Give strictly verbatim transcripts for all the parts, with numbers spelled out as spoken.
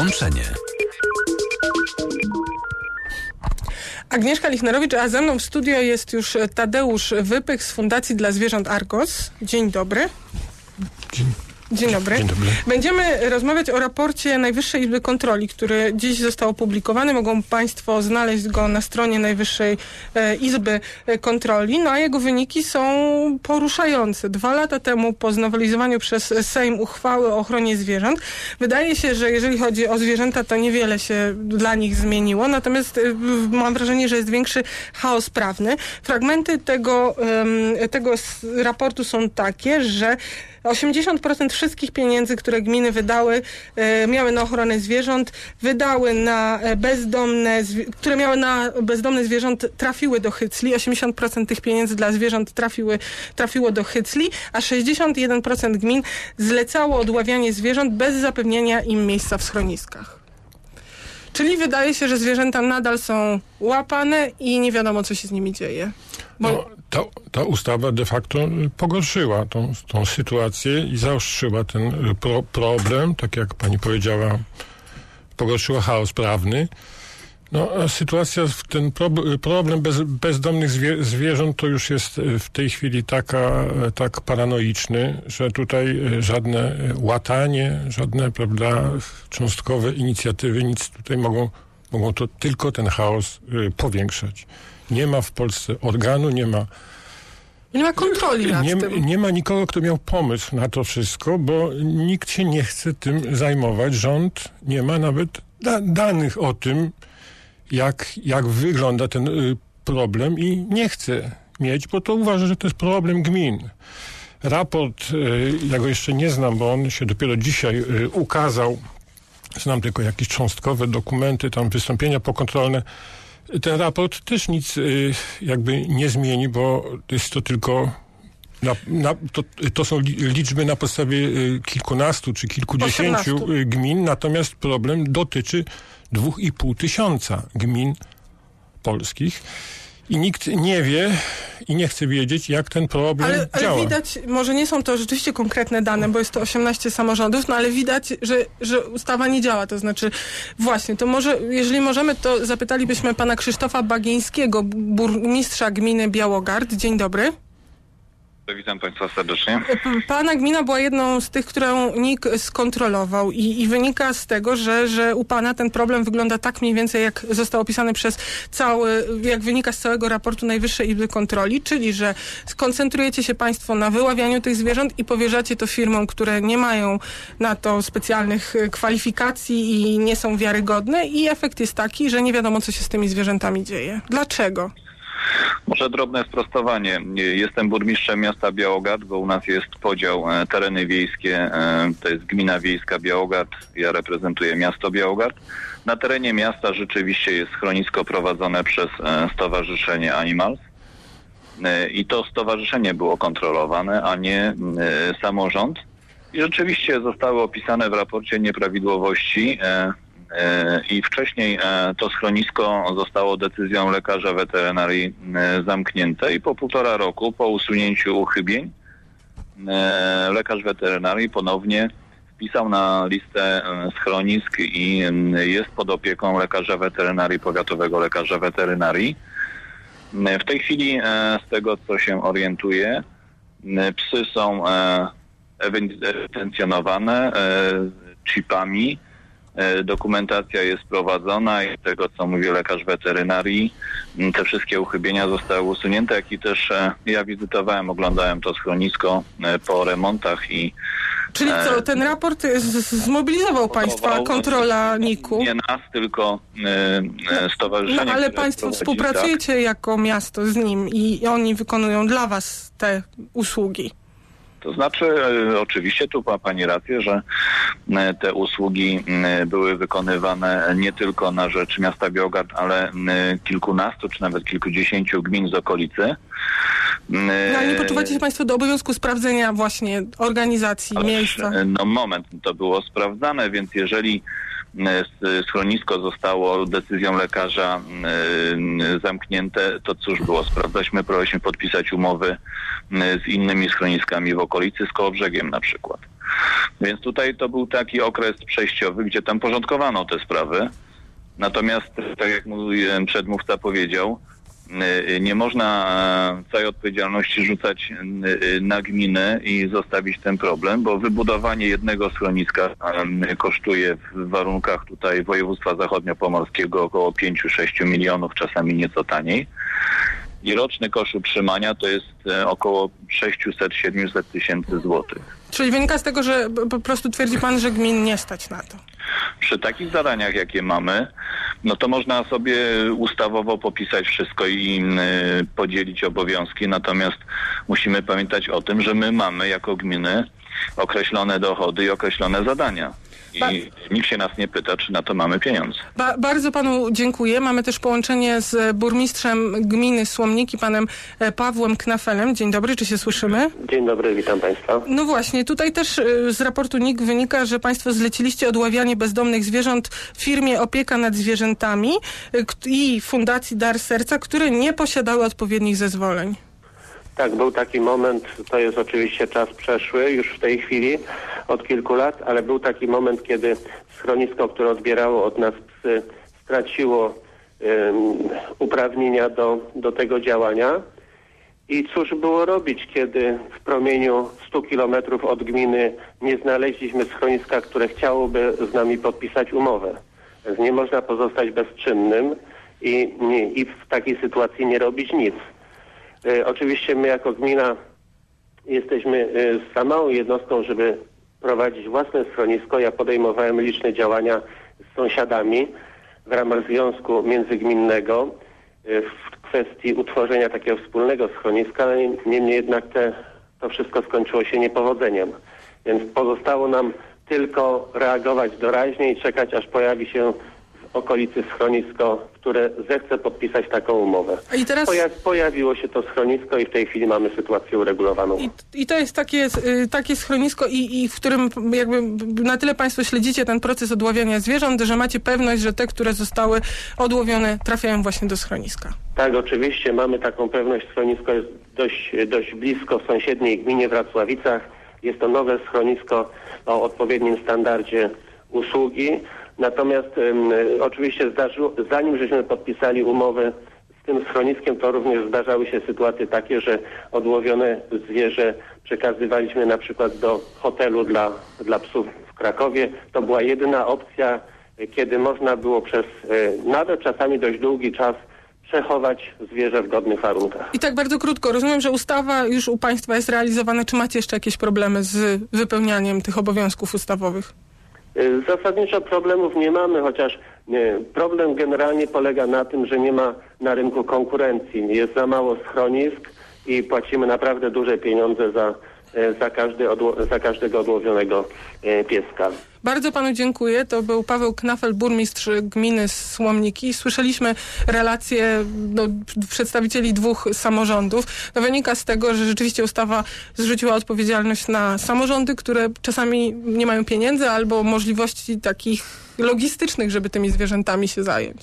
Łączenie. Agnieszka Lichnerowicz, a ze mną w studio jest już Tadeusz Wypych z Fundacji dla Zwierząt Argos. Dzień dobry. Dzień. Dzień dobry. Dzień dobry. Będziemy rozmawiać o raporcie Najwyższej Izby Kontroli, który dziś został opublikowany. Mogą Państwo znaleźć go na stronie Najwyższej e, Izby Kontroli. No a jego wyniki są poruszające. Dwa lata temu po znowelizowaniu przez Sejm uchwały o ochronie zwierząt wydaje się, że jeżeli chodzi o zwierzęta, to niewiele się dla nich zmieniło. Natomiast e, mam wrażenie, że jest większy chaos prawny. Fragmenty tego, e, tego raportu są takie, że osiemdziesiąt procent wszystkich pieniędzy, które gminy wydały, e, miały na ochronę zwierząt, wydały na bezdomne, które miały na bezdomne zwierząt, trafiły do hycli. osiemdziesiąt procent tych pieniędzy dla zwierząt trafiły, trafiło do hycli, a sześćdziesiąt jeden procent gmin zlecało odławianie zwierząt bez zapewnienia im miejsca w schroniskach. Czyli wydaje się, że zwierzęta nadal są łapane i nie wiadomo, co się z nimi dzieje. Bo... No, ta, ta ustawa de facto pogorszyła tą, tą sytuację i zaostrzyła ten pro, problem, tak jak pani powiedziała, pogorszyła chaos prawny. No, a sytuacja, ten pro, problem bez, bezdomnych zwie, zwierząt to już jest w tej chwili taka, tak paranoiczny, że tutaj żadne łatanie, żadne, prawda, cząstkowe inicjatywy nic tutaj mogą, mogą to tylko ten chaos y, powiększać. Nie ma w Polsce organu, nie ma... Nie ma kontroli nad nie, tym. Nie ma nikogo, kto miał pomysł na to wszystko, bo nikt się nie chce tym zajmować. Rząd nie ma nawet da- danych o tym, jak, jak wygląda ten y, problem i nie chce mieć, bo to uważa, że to jest problem gmin. Raport, y, ja go jeszcze nie znam, bo on się dopiero dzisiaj y, ukazał. Znam tylko jakieś cząstkowe dokumenty, tam wystąpienia pokontrolne. Ten raport też nic y, jakby nie zmieni, bo jest to tylko na, na, to, to są liczby na podstawie y, kilkunastu czy kilkudziesięciu osiemnastu gmin, natomiast problem dotyczy dwóch i pół tysiąca gmin polskich i nikt nie wie i nie chce wiedzieć, jak ten problem ale, ale działa. Ale widać, może nie są to rzeczywiście konkretne dane, bo jest to osiemnaście samorządów, no ale widać, że, że ustawa nie działa. To znaczy, właśnie, to może, jeżeli możemy, to zapytalibyśmy pana Krzysztofa Bagińskiego, burmistrza gminy Białogard. Dzień dobry. Witam Państwa serdecznie. Pana gmina była jedną z tych, którą N I K skontrolował i, i wynika z tego, że, że u pana ten problem wygląda tak mniej więcej, jak został opisany przez cały, jak wynika z całego raportu Najwyższej Izby Kontroli, czyli że skoncentrujecie się Państwo na wyławianiu tych zwierząt i powierzacie to firmom, które nie mają na to specjalnych kwalifikacji i nie są wiarygodne i efekt jest taki, że nie wiadomo, co się z tymi zwierzętami dzieje. Dlaczego? Może drobne sprostowanie. Jestem burmistrzem miasta Białogard, bo u nas jest podział e, tereny wiejskie, e, to jest gmina wiejska Białogard, ja reprezentuję miasto Białogard. Na terenie miasta rzeczywiście jest schronisko prowadzone przez e, Stowarzyszenie Animals e, i to stowarzyszenie było kontrolowane, a nie e, samorząd. I rzeczywiście zostały opisane w raporcie nieprawidłowości e, i wcześniej to schronisko zostało decyzją lekarza weterynarii zamknięte i po półtora roku po usunięciu uchybień lekarz weterynarii ponownie wpisał na listę schronisk i jest pod opieką lekarza weterynarii, powiatowego lekarza weterynarii. W tej chwili z tego, co się orientuję, psy są ewidencjonowane chipami. Dokumentacja jest prowadzona i z tego, co mówi lekarz weterynarii, te wszystkie uchybienia zostały usunięte, jak i też ja wizytowałem, oglądałem to schronisko po remontach i... Czyli co, ten raport z- zmobilizował Państwa, kontrola N I K-u? Nie nas, tylko e, stowarzyszenie. No ale które Państwo prowadzi, współpracujecie tak, jako miasto z nim i oni wykonują dla Was te usługi. To znaczy, e, oczywiście tu ma Pani rację, że e, te usługi e, były wykonywane nie tylko na rzecz miasta Białogard, ale e, kilkunastu czy nawet kilkudziesięciu gmin z okolicy. E, no ale nie poczuwacie się Państwo do obowiązku sprawdzenia właśnie organizacji, ależ, miejsca? No moment, to było sprawdzane, więc jeżeli schronisko zostało decyzją lekarza y, zamknięte, to cóż było sprawdzać? My próbowaliśmy podpisać umowy y, z innymi schroniskami w okolicy, z Kołobrzegiem na przykład. Więc tutaj to był taki okres przejściowy, gdzie tam porządkowano te sprawy. Natomiast, tak jak mój przedmówca powiedział, nie można całej odpowiedzialności rzucać na gminę i zostawić ten problem, bo wybudowanie jednego schroniska kosztuje w warunkach tutaj województwa zachodniopomorskiego około pięć do sześciu milionów, czasami nieco taniej. I roczny koszt utrzymania to jest około sześćset do siedmiuset tysięcy złotych. Czyli wynika z tego, że po prostu twierdzi pan, że gmin nie stać na to. Przy takich zadaniach, jakie mamy, no to można sobie ustawowo popisać wszystko i y, podzielić obowiązki, natomiast musimy pamiętać o tym, że my mamy jako gminy określone dochody i określone zadania. I ba- nikt się nas nie pyta, czy na to mamy pieniądze. Ba- bardzo panu dziękuję. Mamy też połączenie z burmistrzem gminy Słomniki, panem Pawłem Knafelem. Dzień dobry, czy się słyszymy? Dzień dobry, witam państwa. No właśnie, tutaj też z raportu N I K wynika, że państwo zleciliście odławianie bezdomnych zwierząt firmie Opieka nad Zwierzętami i Fundacji Dar Serca, które nie posiadały odpowiednich zezwoleń. Tak, był taki moment, to jest oczywiście czas przeszły już w tej chwili, od kilku lat, ale był taki moment, kiedy schronisko, które odbierało od nas psy, straciło um, uprawnienia do, do tego działania. I cóż było robić, kiedy w promieniu stu kilometrów od gminy nie znaleźliśmy schroniska, które chciałoby z nami podpisać umowę. Więc nie można pozostać bezczynnym i, nie, i w takiej sytuacji nie robić nic. E, oczywiście my jako gmina jesteśmy e, za małą jednostką, żeby prowadzić własne schronisko. Ja podejmowałem liczne działania z sąsiadami w ramach związku międzygminnego e, w kwestii utworzenia takiego wspólnego schroniska, ale niemniej jednak te, to wszystko skończyło się niepowodzeniem. Więc pozostało nam tylko reagować doraźnie i czekać, aż pojawi się w okolicy schronisko, które zechce podpisać taką umowę. I teraz... Poja- pojawiło się to schronisko i w tej chwili mamy sytuację uregulowaną. I, i to jest takie, takie schronisko, i, i w którym jakby na tyle państwo śledzicie ten proces odławiania zwierząt, że macie pewność, że te, które zostały odłowione, trafiają właśnie do schroniska. Tak, oczywiście mamy taką pewność. Schronisko jest dość, dość blisko w sąsiedniej gminie Wracławicach. Jest to nowe schronisko o odpowiednim standardzie usługi. Natomiast um, oczywiście zdarzyło, zanim żeśmy podpisali umowę z tym schroniskiem, to również zdarzały się sytuacje takie, że odłowione zwierzę przekazywaliśmy na przykład do hotelu dla, dla psów w Krakowie. To była jedyna opcja, kiedy można było przez e, nawet czasami dość długi czas przechować zwierzę w godnych warunkach. I tak bardzo krótko, rozumiem, że ustawa już u państwa jest realizowana. Czy macie jeszcze jakieś problemy z wypełnianiem tych obowiązków ustawowych? Zasadniczo problemów nie mamy, chociaż nie, problem generalnie polega na tym, że nie ma na rynku konkurencji. Jest za mało schronisk i płacimy naprawdę duże pieniądze za, za, każdy odło- za każdego odłowionego pieska. Bardzo panu dziękuję. To był Paweł Knafel, burmistrz gminy Słomniki. Słyszeliśmy relacje no, przedstawicieli dwóch samorządów. No, wynika z tego, że rzeczywiście ustawa zrzuciła odpowiedzialność na samorządy, które czasami nie mają pieniędzy albo możliwości takich logistycznych, żeby tymi zwierzętami się zająć.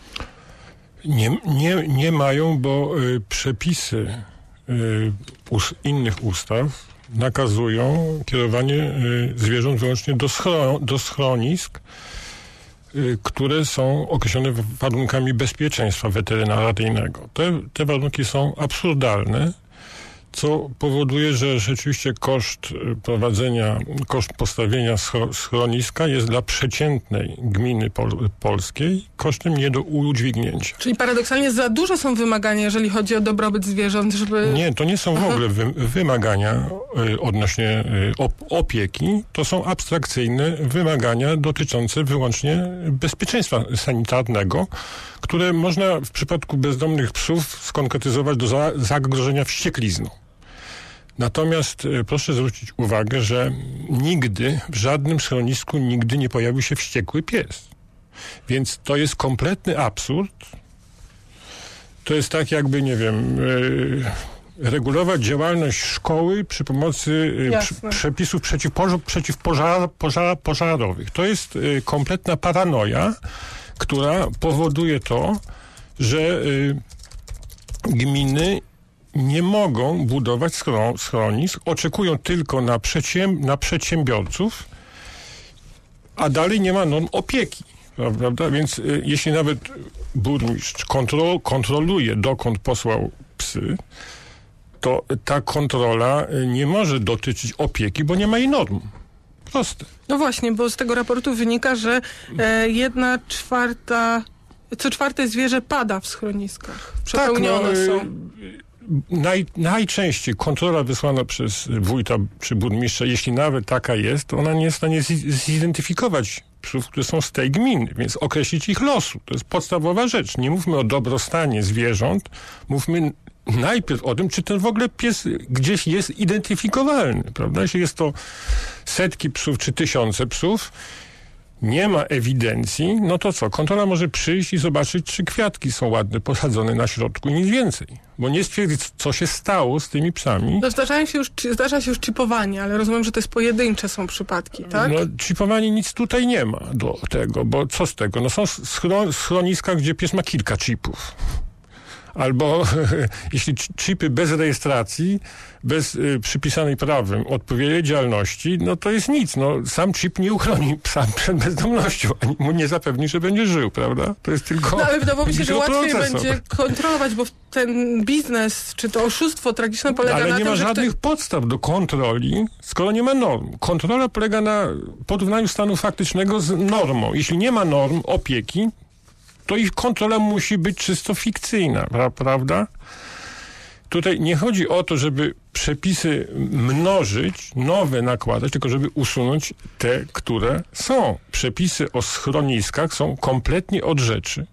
Nie, nie, nie mają, bo y, przepisy y, us, innych ustaw nakazują kierowanie y, zwierząt wyłącznie do, schro, do schronisk, y, które są określone warunkami bezpieczeństwa weterynaryjnego. Te, te warunki są absurdalne, co powoduje, że rzeczywiście koszt prowadzenia, koszt postawienia schroniska jest dla przeciętnej gminy pol, polskiej kosztem nie do udźwignięcia. Czyli paradoksalnie za dużo są wymagania, jeżeli chodzi o dobrobyt zwierząt, żeby... Nie, to nie są w ogóle wy, wymagania y, odnośnie y, op, opieki. To są abstrakcyjne wymagania dotyczące wyłącznie bezpieczeństwa sanitarnego, które można w przypadku bezdomnych psów skonkretyzować do za, zagrożenia wścieklizną. Natomiast y, proszę zwrócić uwagę, że nigdy, w żadnym schronisku nigdy nie pojawił się wściekły pies. Więc to jest kompletny absurd. To jest tak jakby, nie wiem, y, regulować działalność szkoły przy pomocy y, pr- przepisów przeciwpożar, przeciwpożar, pożar, pożarowych. To jest y, kompletna paranoja, która powoduje to, że y, gminy nie mogą budować schron- schronisk, oczekują tylko na, przedsięb- na przedsiębiorców, a dalej nie ma norm opieki. Prawda? Więc y, jeśli nawet burmistrz kontrol, kontroluje, dokąd posłał psy, to ta kontrola nie może dotyczyć opieki, bo nie ma jej norm. Proste. No właśnie, bo z tego raportu wynika, że e, jedna czwarta, co czwarte zwierzę pada w schroniskach. Przepełnione tak, no, są. Naj, najczęściej kontrola wysłana przez wójta czy burmistrza, jeśli nawet taka jest, to ona nie jest w stanie zidentyfikować psów, które są z tej gminy, więc określić ich losu. To jest podstawowa rzecz. Nie mówmy o dobrostanie zwierząt, mówmy najpierw o tym, czy ten w ogóle pies gdzieś jest identyfikowalny, prawda? Jeśli jest to setki psów czy tysiące psów, nie ma ewidencji, no to co? Kontrola może przyjść i zobaczyć, czy kwiatki są ładne, posadzone na środku i nic więcej. Bo nie stwierdzić, co się stało z tymi psami. No zdarzają się już, zdarza się już chipowanie, ale rozumiem, że to jest pojedyncze są przypadki, tak? No chipowanie nic tutaj nie ma do tego, bo co z tego? No są schron- schroniska, gdzie pies ma kilka chipów. Albo jeśli chipy bez rejestracji, bez y, przypisanej prawem odpowiedzialności, no to jest nic. No, sam chip nie uchroni psa przed bezdomnością, ani mu nie zapewni, że będzie żył, prawda? To jest tylko... No ale wydawało mi się, że łatwiej procesor. będzie kontrolować, bo ten biznes, czy to oszustwo tragiczne polega ale na tym, nie ma że... żadnych te... podstaw do kontroli, skoro nie ma norm. Kontrola polega na porównaniu stanu faktycznego z normą. Jeśli nie ma norm opieki, to ich kontrola musi być czysto fikcyjna, pra- prawda? Tutaj nie chodzi o to, żeby przepisy mnożyć, nowe nakładać, tylko żeby usunąć te, które są. Przepisy o schroniskach są kompletnie od rzeczy.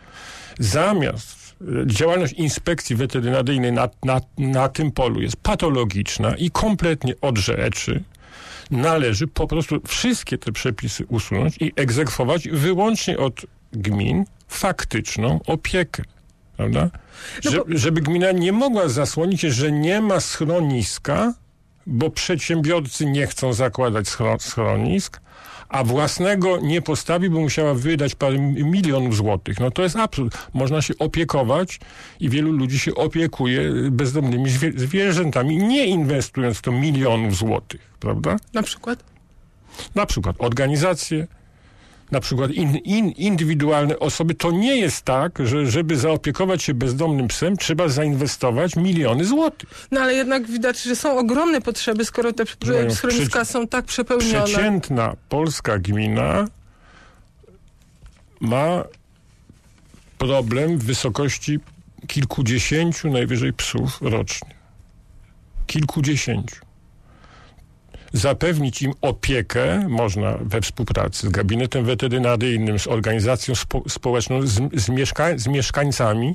Zamiast działalność inspekcji weterynaryjnej na, na, na tym polu jest patologiczna i kompletnie od rzeczy, należy po prostu wszystkie te przepisy usunąć i egzekwować wyłącznie od gmin faktyczną opiekę, prawda? No Że, bo... Żeby gmina nie mogła zasłonić, że nie ma schroniska, bo przedsiębiorcy nie chcą zakładać schron- schronisk, a własnego nie postawi, bo musiała wydać parę milionów złotych. No to jest absurd. Można się opiekować i wielu ludzi się opiekuje bezdomnymi zwie- zwierzętami, nie inwestując w to milionów złotych, prawda? Na przykład? Na przykład organizacje, na przykład in, in, indywidualne osoby. To nie jest tak, że żeby zaopiekować się bezdomnym psem, trzeba zainwestować miliony złotych. No ale jednak widać, że są ogromne potrzeby, skoro te Mają schroniska przeci- są tak przepełnione. Przeciętna polska gmina ma problem w wysokości kilkudziesięciu najwyżej psów rocznie. Kilkudziesięciu. Zapewnić im opiekę można we współpracy z gabinetem weterynaryjnym, z organizacją spo- społeczną, z, z, mieszka- z mieszkańcami.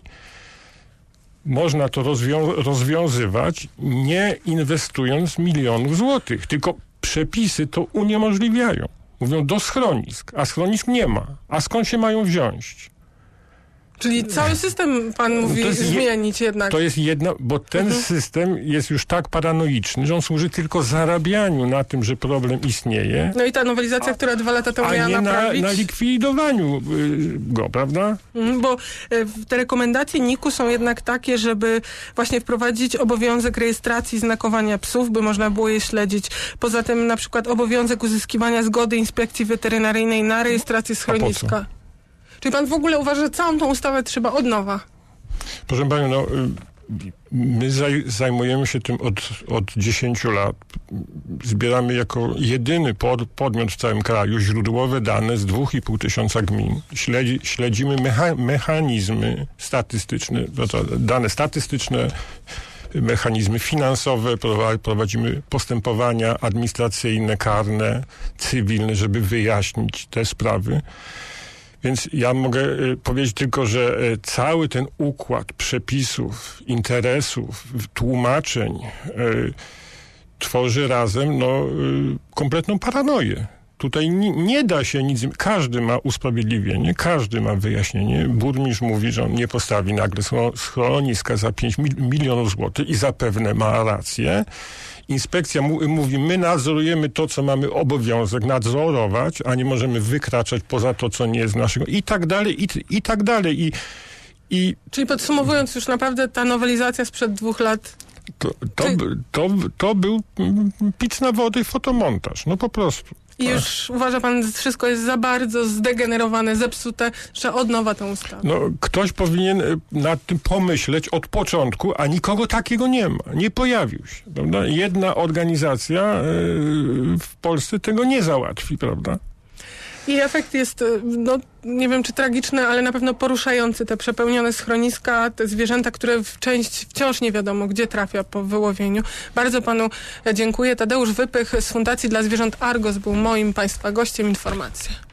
Można to rozwią- rozwiązywać, nie inwestując milionów złotych, tylko przepisy to uniemożliwiają. Mówią do schronisk, a schronisk nie ma. A skąd się mają wziąć? Czyli cały system, pan mówi, To jest je- zmienić jednak. To jest jedno, bo ten Mhm. system jest już tak paranoiczny, że on służy tylko zarabianiu na tym, że problem istnieje, No i ta nowelizacja, która dwa lata temu a miała nie na, naprawić. na likwidowaniu y, go, prawda? Mhm, bo e, w- te rekomendacje N I K-u są jednak takie, żeby właśnie wprowadzić obowiązek rejestracji znakowania psów, by można było je śledzić. Poza tym na przykład obowiązek uzyskiwania zgody inspekcji weterynaryjnej na rejestrację schroniska. Czyli pan w ogóle uważa, że całą tą ustawę trzeba od nowa? Proszę panią, no, y, my zaj, zajmujemy się tym od, od dziesięciu lat. Zbieramy jako jedyny pod, podmiot w całym kraju źródłowe dane z dwóch i pół tysiąca gmin. Śledzi, śledzimy mecha, mechanizmy statystyczne, dane statystyczne, mechanizmy finansowe, prowadzimy postępowania administracyjne, karne, cywilne, żeby wyjaśnić te sprawy. Więc ja mogę y, powiedzieć tylko, że y, cały ten układ przepisów, interesów, tłumaczeń y, tworzy razem no, y, kompletną paranoję. Tutaj nie, nie da się nic, każdy ma usprawiedliwienie, każdy ma wyjaśnienie. Burmistrz mówi, że on nie postawi nagle schroniska za pięć milionów złotych i zapewne ma rację. Inspekcja mu, mówi, my nadzorujemy to, co mamy obowiązek nadzorować, a nie możemy wykraczać poza to, co nie jest naszego. I tak dalej, i, i tak dalej. I I Czyli podsumowując już naprawdę ta nowelizacja sprzed dwóch lat... to, to, Czy- to, to był mm, pic na wody i fotomontaż. No po prostu. I Tak. już uważa pan, że wszystko jest za bardzo zdegenerowane, zepsute, że od nowa tę ustawę. No, ktoś powinien y, nad tym pomyśleć od początku, a nikogo takiego nie ma. Nie pojawił się. Prawda? Jedna organizacja y, w Polsce tego nie załatwi, prawda? I efekt jest, y, no nie wiem czy tragiczny, ale na pewno poruszający. Te przepełnione schroniska, te zwierzęta, które w część wciąż nie wiadomo, gdzie trafia po wyłowieniu. Bardzo panu dziękuję. Tadeusz Wypych z Fundacji dla Zwierząt Argos był moim państwa gościem. Informacje.